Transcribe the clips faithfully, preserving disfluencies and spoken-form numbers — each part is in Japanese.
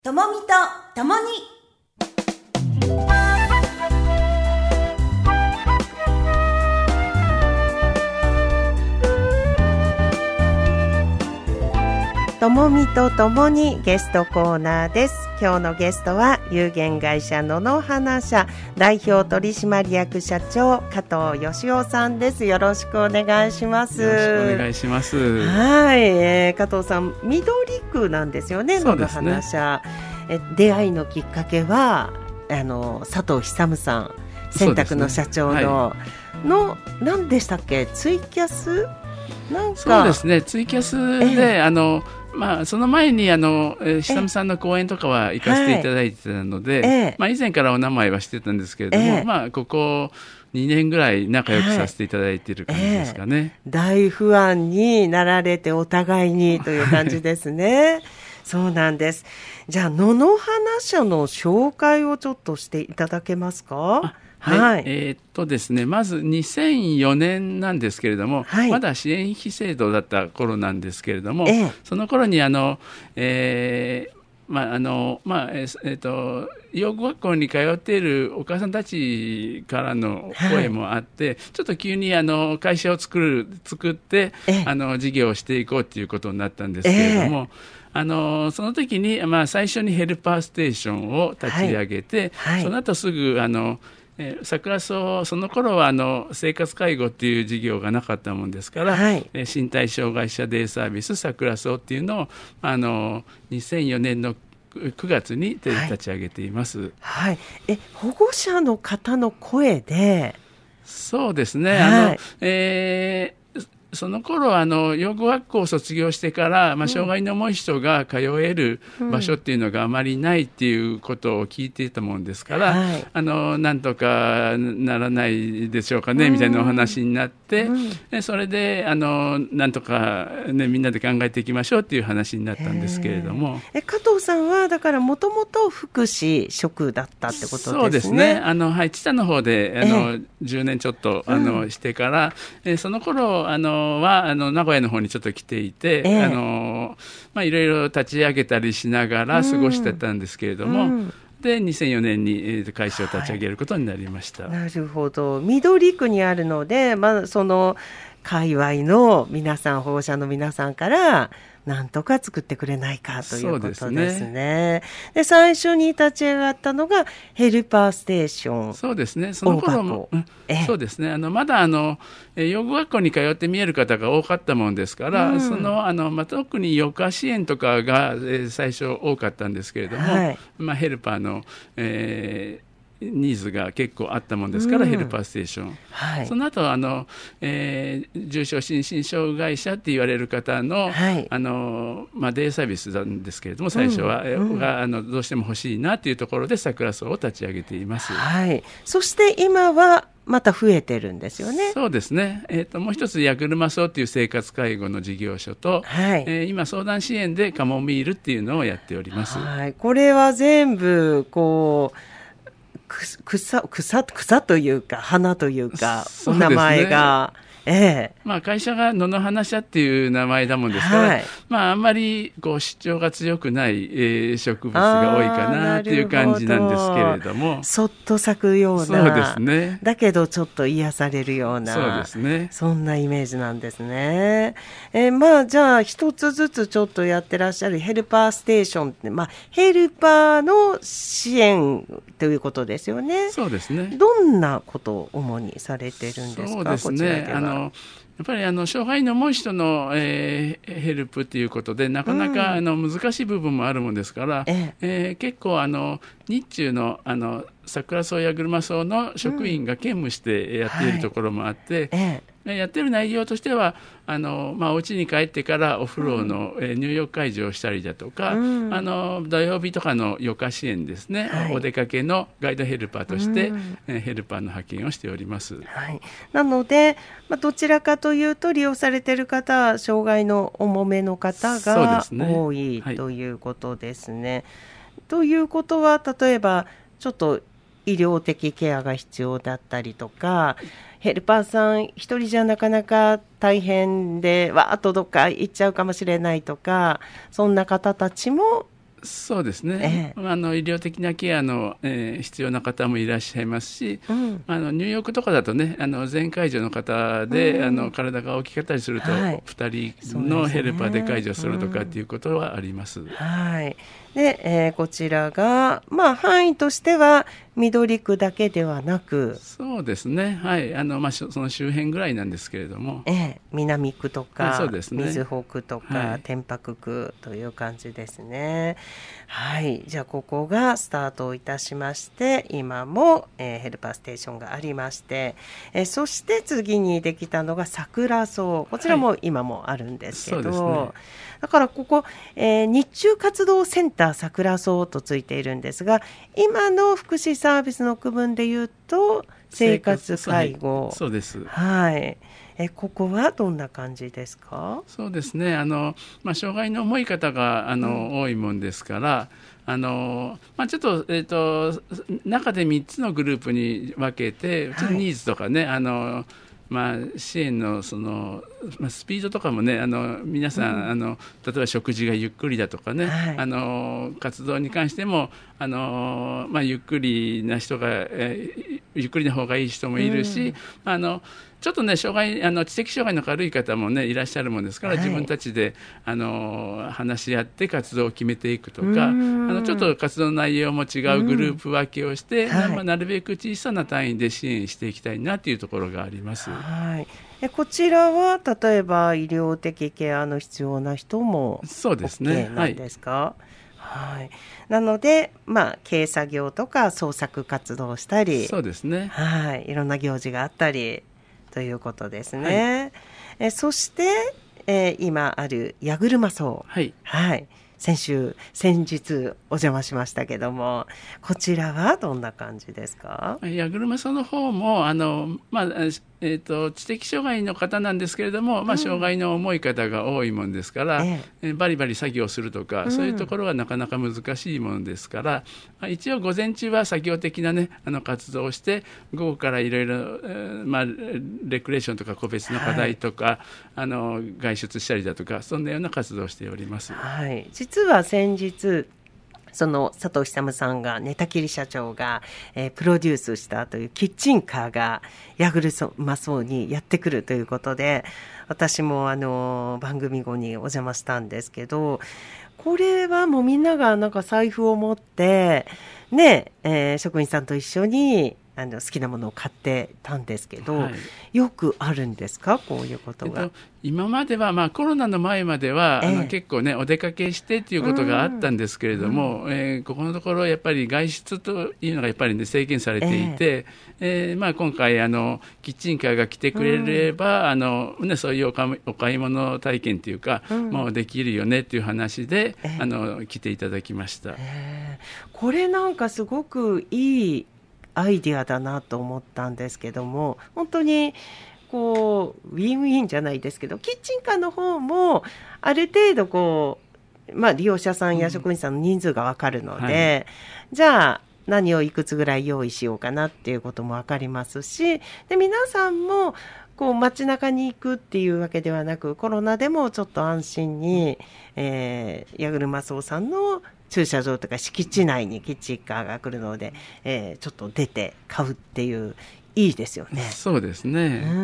ともみとともにともみとともにゲストコーナーです。今日のゲストは有限会社野々花社代表取締役社長加藤義雄さんです。よろしくお願いします。 よろしくお願いします。 はい、えー、加藤さん緑区なんですよね。野々花社、え出会いのきっかけはあの佐藤久さん洗濯の社長の、ねはい、の何でしたっけ、ツイキャスなんかそうですね、ツイキャスで、えー、あのまあ、その前にあの久さんの講演とかは行かせていただいてたので、はいえーまあ、以前からお名前はしてたんですけれども、えーまあ、ここにねんぐらい仲良くさせていただいている感じですかね、はいえー、 大不安になられてお互いにという感じですねそうなんです。じゃあ野々花社の紹介をちょっとしていただけますか。 はいはい、えー、っとですね、まずにせんよねんなんですけれども、はい、まだ支援費制度だった頃なんですけれども、えー、その頃にあの、えーまああのまあえーえー、と養護学校に通っているお母さんたちからの声もあって、はい、ちょっと急にあの会社を作る作って、えー、あの事業をしていこうということになったんですけれども、えーあのその時に、まあ、最初にヘルパーステーションを立ち上げて、はいはい、その後すぐあのえー、桜荘その頃はあの生活介護っていう事業がなかったもんですから、はい、えー、身体障害者デイサービス桜荘っていうのをあのにせんよねんのくがつに立ち上げています、はいはい、え保護者の方の声でそうですね、はい、あのえーその頃あの養護学校を卒業してから、まあ、障害の重い人が通える場所っていうのがあまりないっていうことを聞いていたもんですから、はい、あのなんとかならないでしょうかね、うん、みたいなお話になって、うん、でそれであのなんとか、ね、みんなで考えていきましょうっていう話になったんですけれども、 え加藤さんはだからもともと福祉職だったってことですね。 そうですね、あの、はい、知多の方であのじゅうねんちょっとあの、うん、してから、えその頃あのはあの名古屋の方にちょっと来ていて、えー、あのまあ、いろいろ立ち上げたりしながら過ごしてたんですけれども、うん、でにせんよねんに会社を立ち上げることになりました、 はい、なるほど。緑区にあるので、まあ、その界隈の皆さん保護者の皆さんからなんとか作ってくれないかということですね。ですね。で最初に立ち上がったのがヘルパーステーション。 そうですね。その頃も、うんええ、そうですね。あのまだあの養護学校に通って見える方が多かったもんですから、うん、そのあのまあ、特に予科支援とかが、えー、最初多かったんですけれども、はい、まあ、ヘルパーの、えーニーズが結構あったもんですから、うん、ヘルパーステーション、はい、その後あの、えー、重症心身障害者って言われる方の、はい、あのまあ、デイサービスなんですけれども最初は、うんうん、があのどうしても欲しいなというところで桜荘を立ち上げています、 はい、そして今はまた増えてるんですよね。 そうですね、えー、ともう一つ矢車荘という生活介護の事業所と、はいえー、今相談支援でカモミールっていうのをやっております、 はい、これは全部こう草, 草, 草というか花というかお名前が、ええまあ、会社が野々花社っていう名前だもんですから、はいまあ、あんまりこう主張が強くない、えー、植物が多いかなっていう感じなんですけれども、 そっと咲くようなそうですね、 だけどちょっと癒されるようなそうですね、 そんなイメージなんですね、えー、まあじゃあ一つずつちょっとやってらっしゃるヘルパーステーションって、まあ、ヘルパーの支援ということですよね。 そうですね。 どんなことを主にされてるんですか。 そうですね、 こちらではあのやっぱりあの障害の重い人の、えー、ヘルプということでなかなか、うん、あの難しい部分もあるもんですから、ええー、結構あの日中のあの桜荘や車荘の職員が兼務してやっているところもあって、うんはいええ、やってる内容としてはあの、まあ、お家に帰ってからお風呂の、うんえー、入浴介助をしたりだとか、うん、あの土曜日とかの予科支援ですね、はい、お出かけのガイドヘルパーとして、うんえー、ヘルパーの派遣をしております、 はい、なので、まあ、どちらかというと利用されている方は障害の重めの方が多い、ね、ということですね、はい、ということは例えばちょっと医療的ケアが必要だったりとかヘルパーさん一人じゃなかなか大変でわーっとどっか行っちゃうかもしれないとかそんな方たちもそうですね、ええ、あの医療的なケアの、えー、必要な方もいらっしゃいますし、うん、あのニューヨークとかだとね、あの全介助の方で、うん、あの体が大きかったりすると、はい、ふたりのヘルパーで介助するとかっていうことはあります。うん、 はいでえー、こちらが、まあ、範囲としては緑区だけではなく、 そうですね、はいあのまあ、その周辺ぐらいなんですけれども、 えー、南区とか、 そうですね、 瑞穂区とか、はい、天白区という感じですね。はい、じゃあここがスタートいたしまして、今も、えー、ヘルパーステーションがありまして、えー、そして次にできたのが桜草、こちらも今もあるんですけど、はい、そうですね、だからここ、えー、日中活動センター桜草とついているんですが、今の福祉サービスの区分でいうと生活介護、 はい、そうです。 はい、えここはどんな感じですか？ そうですね、あの、まあ、障害の重い方があの、うん、多いもんですから、あのまあ、ちょっと、えーと、中でみっつのグループに分けて、うちのニーズとかね、はい、あのまあ、支援のその、まあ、スピードとかもね、あの皆さん、うん、あの例えば食事がゆっくりだとかね、はい、あの活動に関してもあの、まあ、ゆっくりな人が、えー、ゆっくりな方がいい人もいるし、うん、あのちょっとね障害あの知的障害の軽い方もねいらっしゃるもんですから、はい、自分たちであの話し合って活動を決めていくとか、あのちょっと活動の内容も違うグループ分けをして、はい、まあ、なるべく小さな単位で支援していきたいなというところがあります。 はい、えこちらは例えば医療的ケアの必要な人も OK なんですか？はいはい、なので、まあ、軽作業とか創作活動をしたり、 そうですね、 はい、いろんな行事があったりということですね。はい、えそして、えー、今ある矢車荘、はいはい、先週先日お邪魔しましたけども、こちらはどんな感じですか？ 矢車荘の方もあの、まあえー、と知的障害の方なんですけれども、まあ、障害の重い方が多いもんですから、うんええ、バリバリ作業するとか、うん、そういうところはなかなか難しいものですから、まあ、一応午前中は作業的な、ね、あの活動をして、午後からいろいろレクレーションとか個別の課題とか、はい、あの外出したりだとか、そんなような活動をしております。 はい、実は先日その佐藤久さんが寝たきり社長が、えー、プロデュースしたというキッチンカーが矢車荘にやってくるということで、私もあの番組後にお邪魔したんですけど、これはもうみんながなんか財布を持ってね、えー、職員さんと一緒にあの好きなものを買ってたんですけど、はい、よくあるんですか、こういうことが？えっと、 今までは、まあ、コロナの前までは、ええ、あの結構ねお出かけしてっていうことがあったんですけれども、うんえー、ここのところやっぱり外出というのがやっぱり、ね、制限されていて、ええーまあ、今回あのキッチンカーが来てくれれば、うんあのね、そういうお買い、お買い物体験というか、うん、もうできるよねっていう話で、えー、あの来ていただきました。 えー、これなんかすごくいいアイディアだなと思ったんですけども、本当にこうウィンウィンじゃないですけど、キッチンカーの方もある程度こう、まあ、利用者さんや職員さんの人数が分かるので、うんはい、じゃあ何をいくつぐらい用意しようかなっていうことも分かりますし、で皆さんもこう街中に行くっていうわけではなく、コロナでもちょっと安心に、えー、矢車荘さんの駐車場とか敷地内にキッチンカーが来るので、えー、ちょっと出て買うっていういいですよね。 そうですね。 うん。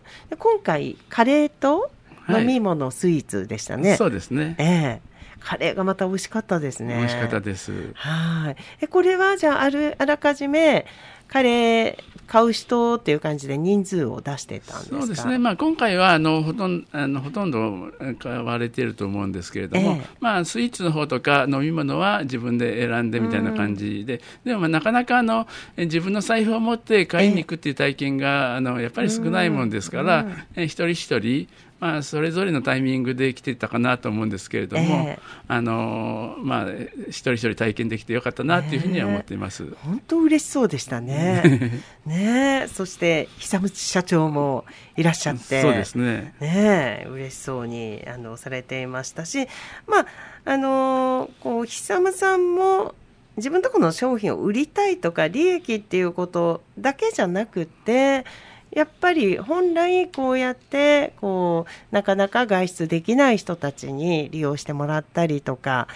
で今回カレーと飲み物、はい、スイーツでしたね。 そうですね。 えーカレーがまた美味しかったですね。 美味しかったです。 はい。えこれはじゃああるあらかじめカレー買う人っていう感じで人数を出してたんですか？ そうですね、まあ、今回はあのほとんどあのほとんど買われていると思うんですけれども、ええまあ、スイーツの方とか飲み物は自分で選んでみたいな感じで、でもまあなかなかあの自分の財布を持って買いに行くっていう体験が、えあのやっぱり少ないもんですから、え一人一人まあ、それぞれのタイミングで来てたかなと思うんですけれども、えーあのまあ、一人一人体験できてよかったなというふうには思っています。えー、 本当嬉しそうでしたね。ねそして久光社長もいらっしゃってそうですね。 ね嬉しそうにあのされていましたし、まああのこう久光さんも自分のところの商品を売りたいとか利益っていうことだけじゃなくて、やっぱり本来こうやってこうなかなか外出できない人たちに利用してもらったりとか、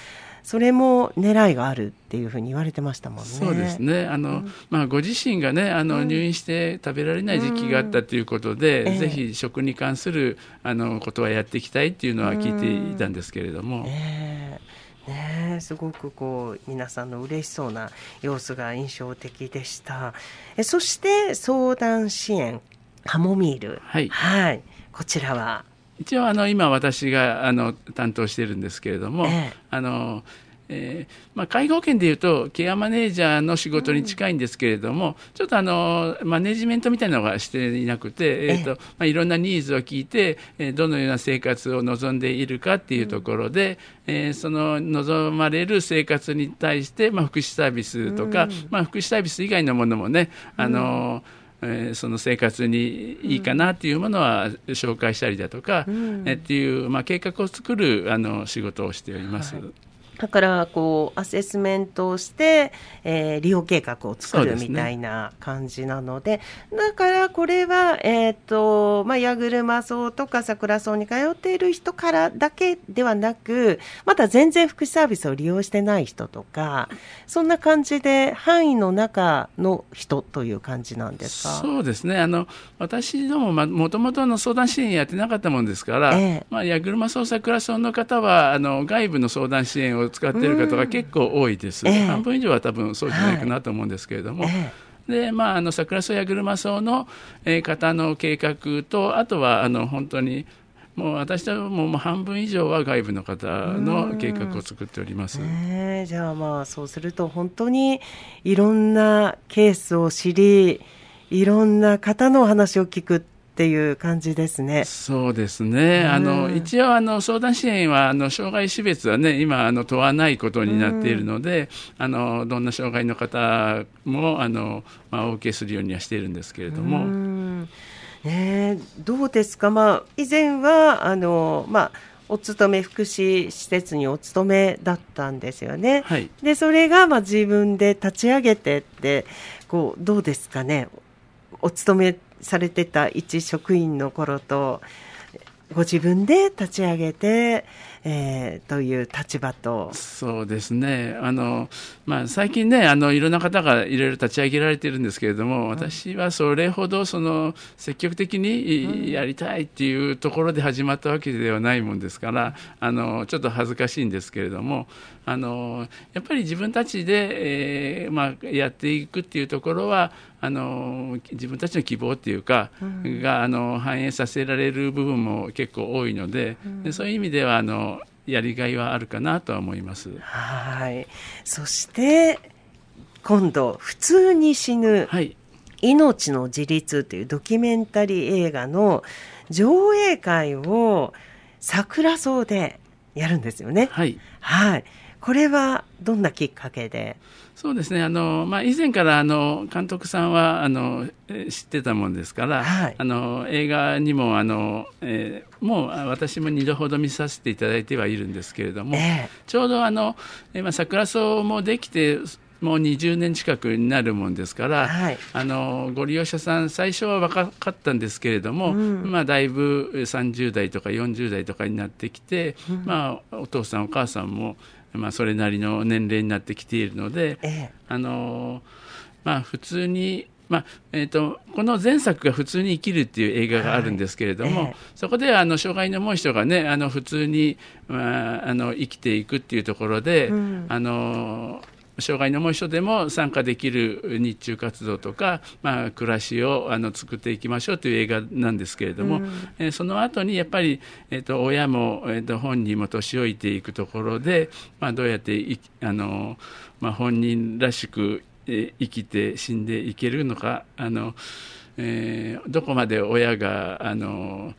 それも狙いがあるっていうふうに言われてましたもんね。 そうですね。あの、うん、まあ、ご自身がね、あの、うん、入院して食べられない時期があったということで、うん、ぜひ食に関するあのことはやっていきたいっていうのは聞いていたんですけれども。 うん、えーね、すごくこう皆さんの嬉しそうな様子が印象的でした。えそして相談支援カモミール、はい、はい、こちらは一応あの今私があの担当しているんですけれども、ええ、あのえーまあ、介護保険でいうとケアマネージャーの仕事に近いんですけれども、うん、ちょっとあのマネジメントみたいなのがしていなくて、えーとまあ、いろんなニーズを聞いて、えー、どのような生活を望んでいるかっていうところで、うん、えー、その望まれる生活に対して、まあ、福祉サービスとか、うん、まあ、福祉サービス以外のものもね、あの、うん、えー、その生活にいいかなっていうものは紹介したりだとか、うん、えー、っていう、まあ、計画を作るあの仕事をしております。はい、 だからこうアセスメントをして、えー、利用計画を作るみたいな感じなの で, で、ね、だからこれは、えーとまあ、矢車荘とか桜荘に通っている人からだけではなく、また全然福祉サービスを利用してない人とか、そんな感じで範囲の中の人という感じなんですか？ そうですね。あの私どももともとの相談支援やってなかったもんですから、えーまあ、矢車荘桜荘の方はあの外部の相談支援を使っている方が結構多いです、えー、半分以上は多分そうじゃないかなと思うんですけれども、はい、えーでまあ、あの桜荘や車荘の、えー、方の計画と、あとはあの本当にもう私どもも半分以上は外部の方の計画を作っております、 えー、じゃあまあそうすると本当にいろんなケースを知り、いろんな方のお話を聞くっていう感じですね。 そうですね。あの一応あの相談支援はあの障害種別はね今あの問わないことになっているので、あのどんな障害の方もあの、まあ、お受けするようにはしているんですけれども。 うんね、どうですか。まあ、以前はあの、まあ、お勤め福祉施設にお勤めだったんですよね。はい、でそれがまあ自分で立ち上げてってこうどうですかね。お勤めされてた一職員の頃とご自分で立ち上げて、えー、という立場と。 そうですね。あの、まあ、最近ねあのいろんな方がいろいろ立ち上げられているんですけれども、私はそれほどその積極的にやりたいっていうところで始まったわけではないもんですから、あのちょっと恥ずかしいんですけれども、あのやっぱり自分たちで、えーまあ、やっていくっていうところはあの自分たちの希望っていうか、うん、があの反映させられる部分も結構多いの で,、うん、でそういう意味ではあのやりがいはあるかなとは思います。 はい。そして今度普通に死ぬ、はい、命の自立というドキュメンタリー映画の上映会を桜荘でやるんですよね。はい、はい、これはどんなきっかけで？ そうですね。あの、まあ、以前からあの監督さんはあの知ってたもんですから、はい、あの映画にもあの、えー、もう私もにどほど見させていただいてはいるんですけれども、えー、ちょうどあの、えー、桜荘もできてもうにじゅうねん近くになるもんですから、はい、あのご利用者さん最初は若かったんですけれども、うん、まあ、だいぶさんじゅう代とかよんじゅう代とかになってきて、うん、まあ、お父さんお母さんもまあ、それなりの年齢になってきているので、ええ、あのまあ、普通に、まあえー、とこの前作が普通に生きるっていう映画があるんですけれども、はいええ、そこであの障害の重い人がねあの普通に、まあ、あの生きていくっていうところで、うん、あの障害の重い人でも参加できる日中活動とか、まあ、暮らしをあの作っていきましょうという映画なんですけれども、うん、えー、その後にやっぱり、えー、と親も、えー、と本人も年老いていくところで、まあ、どうやっていあの、まあ、本人らしく、えー、生きて死んでいけるのか、あの、えー、どこまで親があの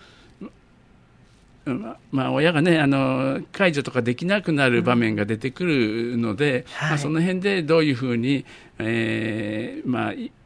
まあ、親がねあの介助とかできなくなる場面が出てくるので、うん、はい、まあ、その辺でどういうふうに、えーまあ、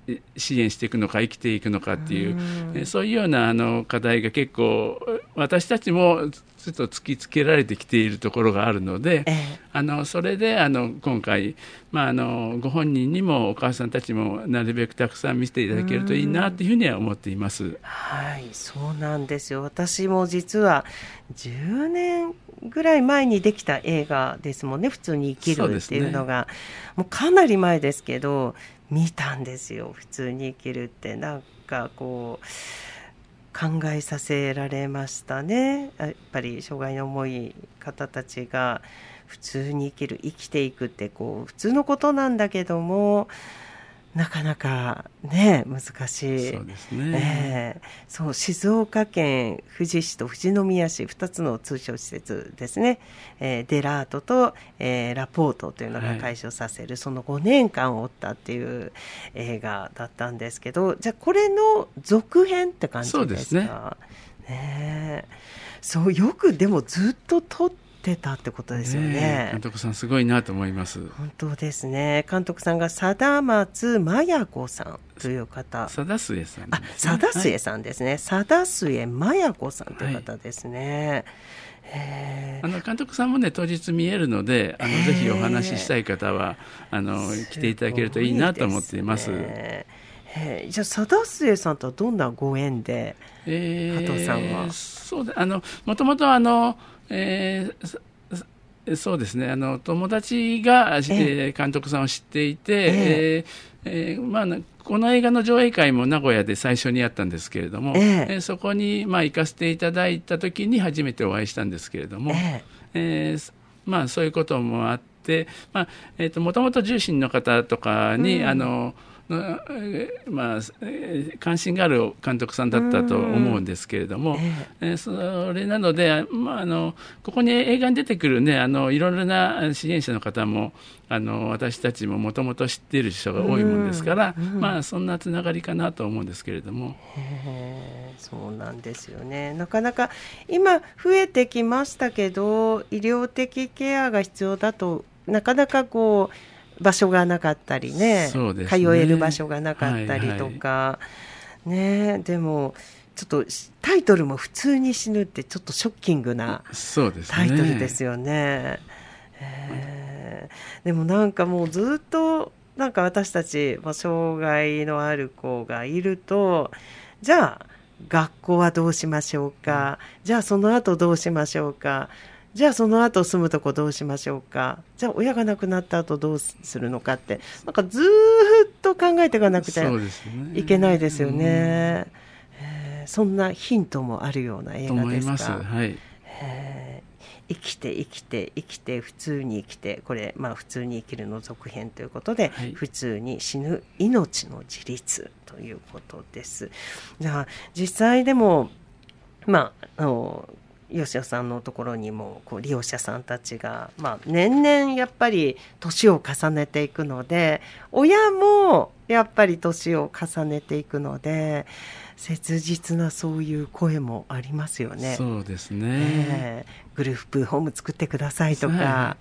支援していくのか生きていくのかっていう、うそういうようなあの課題が結構私たちもちょっと突きつけられてきているところがあるので、ええ、あのそれであの今回、まあ、あのご本人にもお母さんたちもなるべくたくさん見せていただけるといいなというふうには思っています。 はい、そうなんですよ。私も実はじゅうねんぐらい前にできた映画ですもんね。普通に生きるっていうのが、ね、もうかなり前ですけど見たんですよ。普通に生きるってなんかこう考えさせられましたね。やっぱり障害の重い方たちが普通に生きる生きていくってこう普通のことなんだけどもなかなかね難しい。 そうですね、 えー、そう静岡県富士市と富士宮市ふたつの通所施設ですね、えー、デラートと、えー、ラポートというのが解消させる、はい、そのごねんかんを追ったっていう映画だったんですけど、じゃあこれの続編って感じですか？ そうですね。 ね、そうよくでもずっと撮って出たってことですよね。 ね、監督さんすごいなと思います。 本当ですね。監督さんが貞松麻也子さんという方。 貞末さんです、ね、 あ、貞末さんですね。貞末麻也子さんという方ですね。 はい、あの監督さんもね当日見えるので、あのぜひお話ししたい方はあの来ていただけるといいなと思っています。 えー、じゃあ貞末さんとはどんなご縁で、えー、加藤さんは？ そうで、あのもともとあのえー、そうですね、あの友達が、えー、監督さんを知っていて、えーえーまあ、この映画の上映会も名古屋で最初にやったんですけれども、えーえー、そこに、まあ、行かせていただいた時に初めてお会いしたんですけれども、えーえーまあ、そういうこともあって、まあえーと、もともと重心の方とかに、うん、あのまあ、関心がある監督さんだったと思うんですけれども、えー、それなので、まあ、あのここに映画に出てくる、ね、あのいろいろな支援者の方もあの私たちももともと知っている人が多いもんですから、まあ、そんなつながりかなと思うんですけれども。 へー、そうなんですよね。なかなか今増えてきましたけど医療的ケアが必要だとなかなかこう場所がなかったり ね, そうですね、 通える場所がなかったりとか、はいはいね、でもちょっとタイトルも普通に死ぬってちょっとショッキングなタイトルですよね。えー、でもなんかもうずっとなんか私たち障害のある子がいると、じゃあ学校はどうしましょうか、うん、じゃあその後どうしましょうか、じゃあその後住むとこどうしましょうか、じゃあ親が亡くなった後どうするのかってなんかずっと考えていかなくていけないですよね。えー、そんなヒントもあるような映画ですか？と思います、はい。えー生きて生きて生きて普通に生きて、これ、まあ、普通に生きるの続編ということで、はい、普通に死ぬ命の自立ということです。じゃあ実際でもまああの吉尾さんのところにもこう利用者さんたちが、まあ、年々やっぱり年を重ねていくので、親もやっぱり年を重ねていくので切実なそういう声もありますよね。 そうですね、 えー、グループホーム作ってくださいとか、 はい、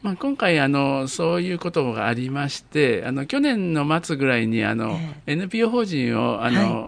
まあ、今回あのそういうことがありまして、あの去年の末ぐらいにあの、えー、エヌピーオー 法人をあの、はい、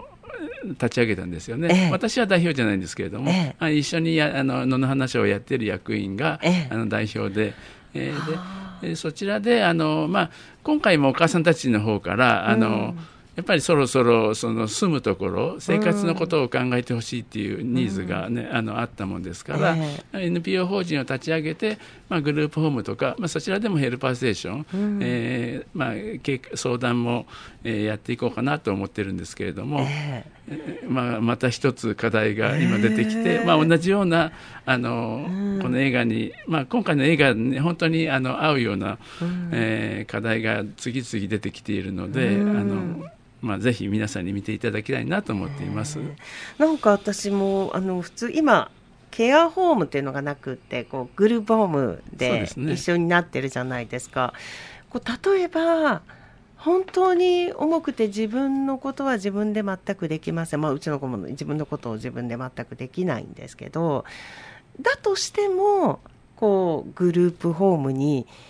立ち上げたんですよね、ええ、私は代表じゃないんですけれども、ええ、一緒にやあの野の話をやっている役員が、ええ、あの代表で、えー、でそちらであの、まあ、今回もお母さんたちの方からあの、うんやっぱりそろそろその住むところ生活のことを考えてほしいっていうニーズが、ね、うん、あのあったもんですから、えー、エヌピーオー 法人を立ち上げて、まあ、グループホームとか、まあ、そちらでもヘルパーステーション、うんえーまあ、相談も、えー、やっていこうかなと思ってるんですけれども、えーまあ、また一つ課題が今出てきて、えーまあ、同じようなあの、うん、この映画に、まあ、今回の映画に、ね、本当にあの合うような、うんえー、課題が次々出てきているので、うん、あのまあ、ぜひ皆さんに見ていただきたいなと思っています。 なんか私もあの普通今ケアホームっていうのがなくってこうグループホームで一緒になってるじゃないですか。こう例えば本当に重くて自分のことは自分で全くできません、まあ、うちの子も自分のことを自分で全くできないんですけど、だとしてもこうグループホームに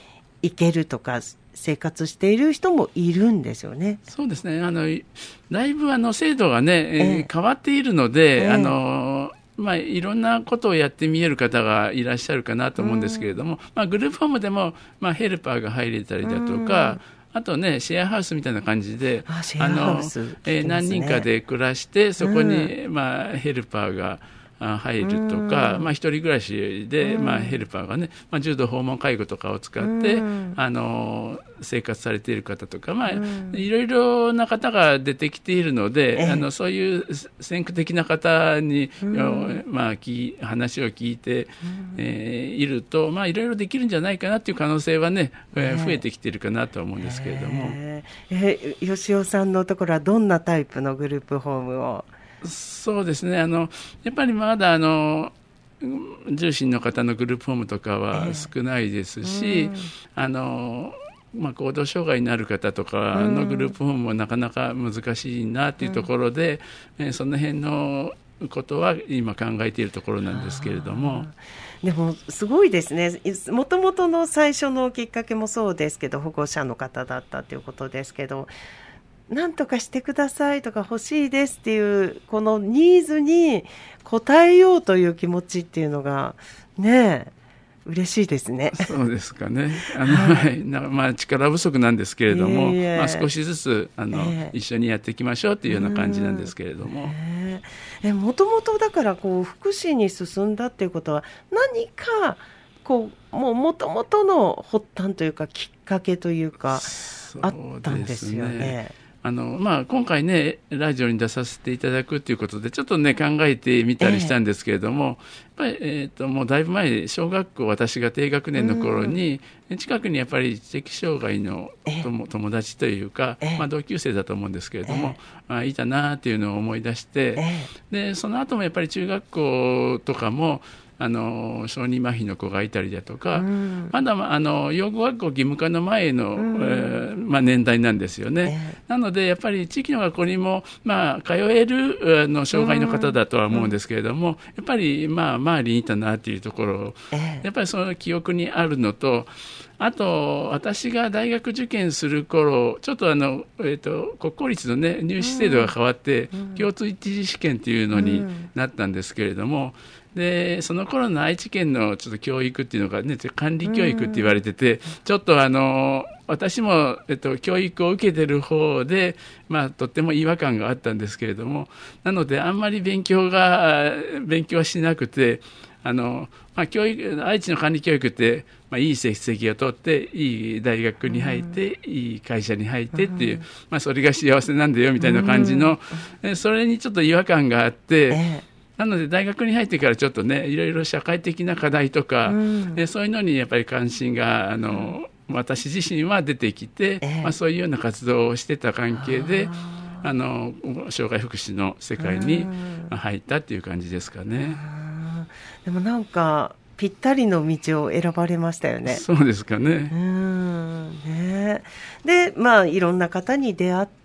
行けるとか生活している人もいるんですよね。 そうですね。あのだいぶあの制度がね、えー、変わっているので、えー、あのまあ、いろんなことをやってみえる方がいらっしゃるかなと思うんですけれども、まあ、グループホームでも、まあ、ヘルパーが入れたりだとか、あとねシェアハウスみたいな感じで、 ああの、 えー、何人かで暮らしてそこに、まあ、ヘルパーが入るとか、まあ、一人暮らしで、まあ、ヘルパーがね、まあ、重度訪問介護とかを使ってあの生活されている方とか、まあ、いろいろな方が出てきているので、あのそういう先駆的な方に、まあ、き話を聞いて、えー、いると、まあ、いろいろできるんじゃないかなという可能性はね、えー、増えてきているかなと思うんですけれども、 えーえー、吉尾さんのところはどんなタイプのグループホームを？ そうですね、あのやっぱりまだあの重心の方のグループホームとかは少ないですし、えーうん、あのまあ、行動障害になる方とかのグループホームもなかなか難しいなというところで、うん、その辺のことは今考えているところなんですけれども。 でもすごいですね。もともとの最初のきっかけもそうですけど、保護者の方だったということですけど、なんとかしてくださいとか欲しいですっていうこのニーズに応えようという気持ちっていうのがね、嬉しいですね。 そうですかね。あの、はい、なまあ、力不足なんですけれども、いえいえ、まあ、少しずつあの、えー、一緒にやっていきましょうというような感じなんですけれども、 もともとだからこう福祉に進んだっていうことは何かこうもう元々の発端というかきっかけというかあったんですよね。 あのまあ、今回ねラジオに出させていただくということでちょっとね考えてみたりしたんですけれども、えー、やっぱり、えー、ともうだいぶ前小学校私が低学年の頃に、うん、近くにやっぱり知的障害の友、友達というか、えーまあ、同級生だと思うんですけれども、えーまあ、いたなというのを思い出して、えー、でその後もやっぱり中学校とかもあの小児麻痺の子がいたりだとか、うん、まだあの養護学校義務化の前の、うんえーまあ、年代なんですよね、えー、なのでやっぱり地域の学校にも、まあ、通えるあの障害の方だとは思うんですけれども、うん、やっぱり、まあ、周りにいたなというところ、えー、やっぱりその記憶にあるのと、あと私が大学受験する頃ちょっとあの、えー、と国公立の、ね、入試制度が変わって、うん、共通一次試験というのになったんですけれども、でその頃の愛知県のちょっと教育っていうのが、ね、管理教育って言われてて、うん、ちょっとあの私も、えっと、教育を受けてる方で、まあ、とっても違和感があったんですけれども、なのであんまり勉強が勉強はしなくて、あの、まあ、教育愛知の管理教育って、まあ、いい成績を取っていい大学に入って、うん、いい会社に入ってっていう、まあ、それが幸せなんだよみたいな感じの、うん、それにちょっと違和感があって、ええなので大学に入ってからちょっとねいろいろ社会的な課題とか、うん、そういうのにやっぱり関心があの、うん、私自身は出てきて、えーまあ、そういうような活動をしてた関係であの障害福祉の世界に入ったっていう感じですかね。 でもなんかぴったりの道を選ばれましたよね。 そうですかね。 うんねで、まあ、いろんな方に出会って、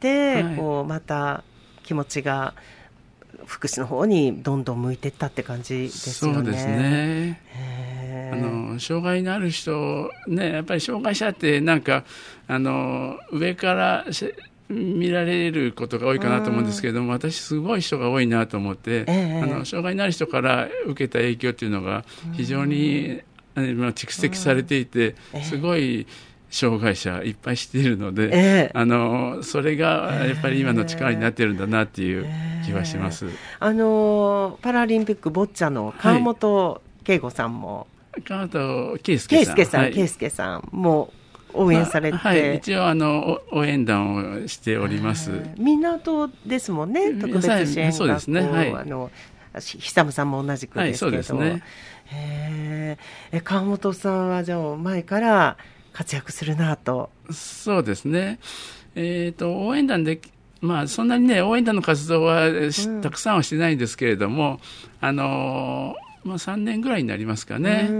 はい、こうまた気持ちが福祉の方にどんどん向いていったって感じですよね。 そうですね。あの障害のある人、ね、やっぱり障害者ってなんかあの上から見られることが多いかなと思うんですけれども、私すごい人が多いなと思って、えー、あの障害のある人から受けた影響というのが非常に、まあ、蓄積されていて、すごい障害者いっぱい知っているので、えー、あのそれがやっぱり今の力になってるんだなっていう気はします、えー、 あのパラリンピックボッチャの川本圭吾さんも、 はい、川本圭介さん、 圭介さん、はい、圭介さんも応援されて、 はい、一応あの応援団をしております。 港ですもんね、特別支援学校、そうですね、はい、あの久武さんも同じくですけど、はい、そうですね、えー、川本さんはじゃあ前から活躍するなと。 そうですね、えーと、応援団で、まあ、そんなにね応援団の活動は、うん、たくさんはしてないんですけれども、あのーまあ、さんねんぐらいになりますかね、うん、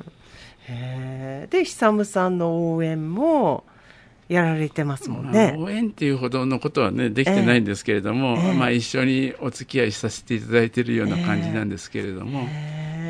へで久武さんの応援もやられてますもんね、 まあ、応援っていうほどのことはねできてないんですけれども、えーえーまあ、一緒にお付き合いさせていただいているような感じなんですけれども、えー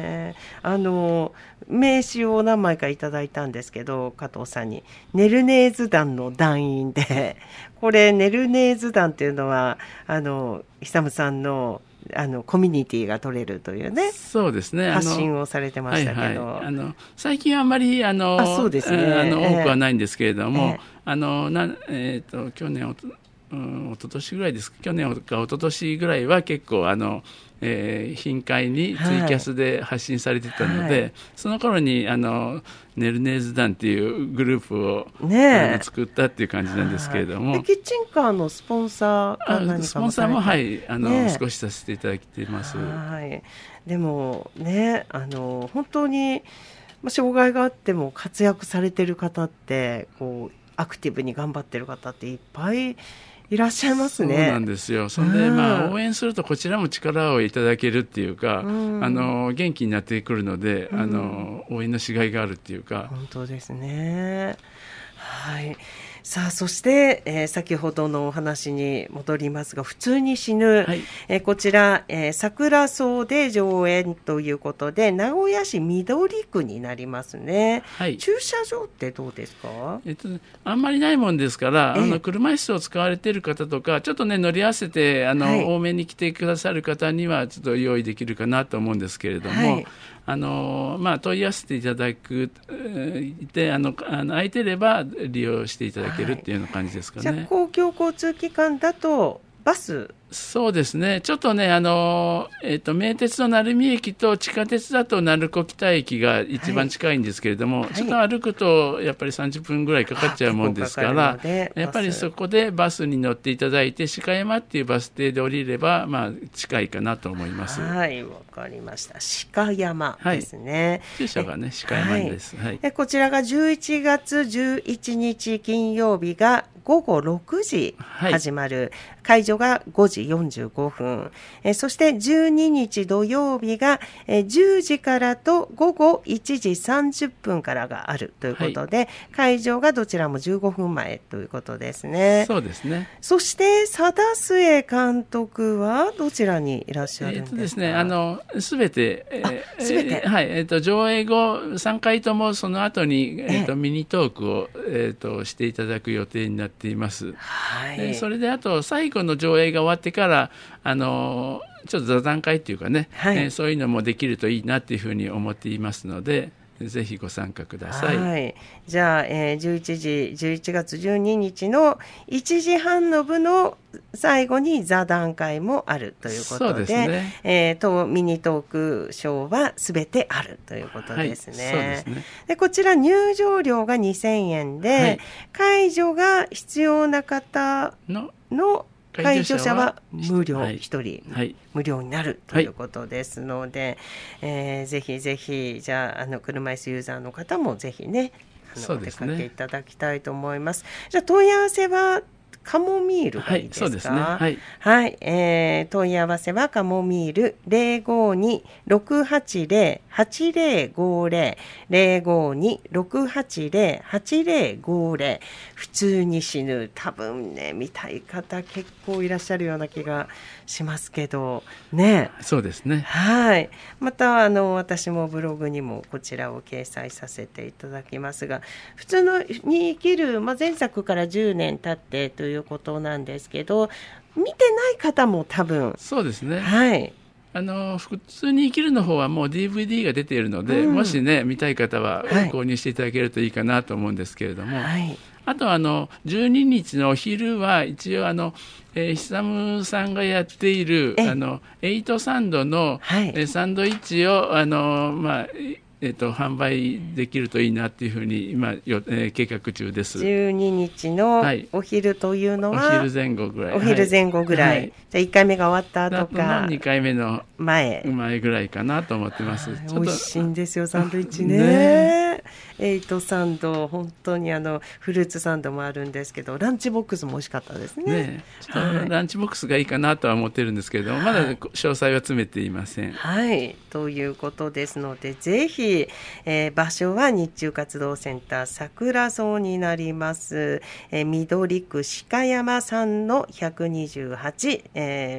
ね。あの名刺を何枚かいただいたんですけど、加藤さんにネルネーズ団の団員で、これネルネーズ団っていうのはあの久さんのあのコミュニティが取れるというね、 そうですね、 発信をされてましたけど、 はいはい、あの最近はあんまりあのあそうですね、あの多くはないんですけれども、えー、あのなえー、と去年おと、うん、一昨年ぐらいですか、去年か一昨年ぐらいは結構あの、えー、頻回にツイキャスで発信されてたので、はい、その頃にあのネルネーズ団っていうグループを、ね、あの作ったっていう感じなんですけれども、 でキッチンカーのスポンサーか何かもスポンサーも、はい、あの、ね、少しさせていただいています。 はい、でもね、あの本当に障害があっても活躍されてる方ってこうアクティブに頑張ってる方っていっぱいいらっしゃいますね。 そうなんですよ。そんで、うん、まあ応援するとこちらも力をいただけるっていうか、うん、あの元気になってくるので、うん、あの応援のしがいがあるっていうか。 本当ですね。はい。さあそして、えー、先ほどのお話に戻りますが、普通に死ぬ、はい、えー、こちら、えー、桜荘で上演ということで名古屋市緑区になりますね、はい、駐車場ってどうですか？ えっと、あんまりないもんですから、えー、あの車椅子を使われている方とかちょっとね乗り合わせてあの、はい、多めに来てくださる方にはちょっと用意できるかなと思うんですけれども、はい、あのまあ、問い合わせていただくであのあの空いてれば利用していただけるっていうような感じですかね。 はい、じゃあ公共交通機関だとバス？ そうですね、ちょっとねあの、えー、と名鉄の鳴海駅と地下鉄だと鳴子北駅が一番近いんですけれども、はい、ちょっと歩くとやっぱりさんじゅっぷんぐらいかかっちゃうもんですから、やっぱりそこでバスに乗っていただいて鹿山っていうバス停で降りれば、まあ、近いかなと思います。 はい、わかりました。鹿山ですね。 はい、駐車がね鹿山です、はいはい、こちらがじゅういちがつじゅういちにち金曜日がごごろくじ始まる、はい、会場がごじよんじゅうごふん、えそしてじゅうににち土曜日がえじゅうじからとごごいちじさんじゅっぷんからがあるということで、はい、会場がどちらもじゅうごふんまえということですね。 そうですね。 そして佐田末監督はどちらにいらっしゃるんですか？ えーとですね、あのすべて、えー、すべて、 えーはいえー、と上映後さんかいともその後に、えー、とミニトークを、えー、としていただく予定になっています。はい、それであと最後の上映が終わってからあのちょっと座談会っていうかね、はい、えー、そういうのもできるといいなっていうふうに思っていますので、ぜひご参加ください。 はい、じゃあ、えー、じゅういちじじゅういちがつじゅうににちのいちじはんの部の最後に座談会もあるということ で, そうですね、 えー、とミニトークショーはすべてあるということですね。はい、そうですね。でこちら入場料がにせんえんで、はい、介助が必要な方 の, の介助者は無料、はい、ひとり、はい、無料になるということですので、はい、えー、ぜひぜひじゃあ、あの車椅子ユーザーの方もぜひね、あのお出かけいただきたいと思います。じゃあ問い合わせはカモミールがいいですか？はい、そうですね。はい、はい、えー、問い合わせはカモミール ゼロごに ろくはちゼロ はちゼロごゼロ ゼロごに ろくはちゼロ はちゼロごゼロ、普通に死ぬ、多分ね見たい方結構いらっしゃるような気がしますけどね。 そうですね。 はい。またあの私もブログにもこちらを掲載させていただきますが、普通のに生きる、まあ、前作からじゅうねん経ってということなんですけど、見てない方も多分。 そうですね。 はい。 あの普通に生きるの方はもう ディーブイディー が出ているので、うん、もしね見たい方は購入していただけるといいかなと思うんですけれども、はい、あとあのじゅうににちのお昼は一応あの、えー、久さんがやっているあのエイトサンドの、はい、サンドイッチをあのまあえー、と販売できるといいなっていうふうに今よ、えー、計画中です。 じゅうににちのお昼というのは、 はい、お昼前後ぐらい、 お昼前後ぐらい、はい、じゃあいっかいめが終わった後かにかいめの前前ぐらいかなと思ってます。 美味しいんですよサンドイッチ ね, ねエイトサンド本当にあのフルーツサンドもあるんですけど、ランチボックスも美味しかったです ね, ねちょっとランチボックスがいいかなとは思ってるんですけど、はい、まだ詳細は詰めていません。 はいということですので、ぜひ、えー場所は日中活動センター桜荘になります、えー、緑区鹿山さんのひゃくにじゅうはち、えー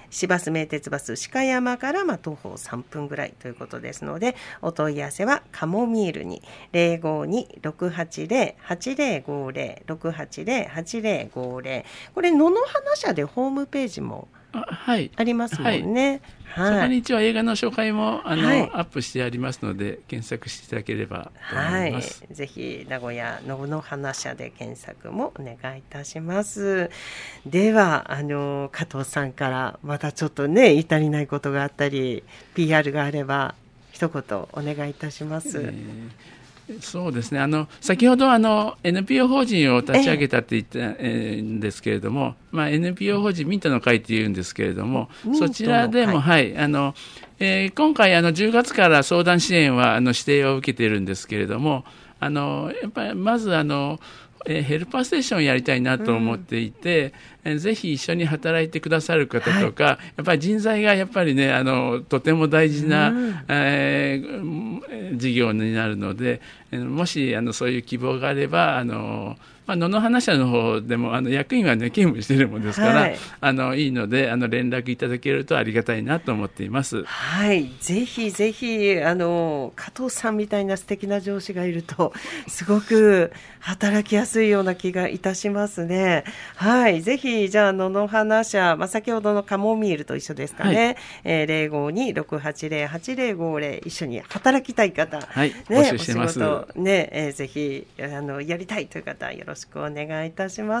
市バス名鉄バス鹿山からまあ徒歩さんぷんぐらいということですので、お問い合わせはカモミールに ゼロごに ろくはちゼロ はちゼロごゼロ ろくはちゼロ はちゼロごゼロ、これ野々花社でホームページもあ、はい、 ありますもんね。 はい、そこに一応映画の紹介もあの、 はい、 アップしてありますので検索していただければと思います。 はい、ぜひ名古屋野々花社で検索もお願いいたします。ではあの加藤さんからまたちょっとね言い足りないことがあったり ピーアール があれば一言お願いいたします。えーそうですね、あの先ほどあの エヌピーオー 法人を立ち上げたって言ったんですけれども、まあ、エヌピーオー 法人ミントの会っていうんですけれども、そちらでも、はい、あのえー、今回あのじゅうがつから相談支援はあの指定を受けているんですけれども、あのやっぱりまずあのえー、ヘルパーステーションをやりたいなと思っていて、うん、えー、ぜひ一緒に働いてくださる方とか、はい、やっぱり人材がやっぱりねあのとても大事な、うん、えー、事業になるので、もしあのそういう希望があればあのまあ、野々花社の方でもあの役員は、ね、勤務しているものですから、はい、あのいいのであの連絡いただけるとありがたいなと思っています。 はい、ぜひぜひあの加藤さんみたいな素敵な上司がいるとすごく働きやすいような気がいたしますね。はい、ぜひじゃあ野々花社、まあ、先ほどのカモミールと一緒ですかね、はい、えー、ゼロごに ろくはちゼロ はちゼロごゼロ一緒に働きたい方、 はい、 ね、 募集してます。 お仕事、ね、えー、ぜひあのやりたいという方よろしくお願いいたします。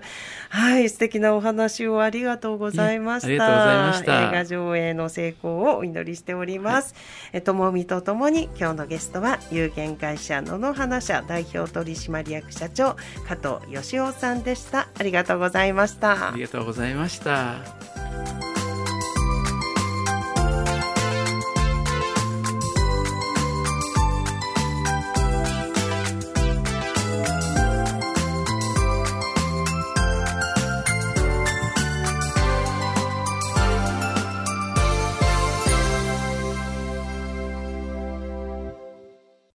はい、素敵なお話をありがとうございました。 ありがとうございました。 映画上映の成功をお祈りしております。はい、ともみとともに今日のゲストは有限会社野々花社代表取締役社長加藤義雄さんでした。ありがとうございました。 ありがとうございました。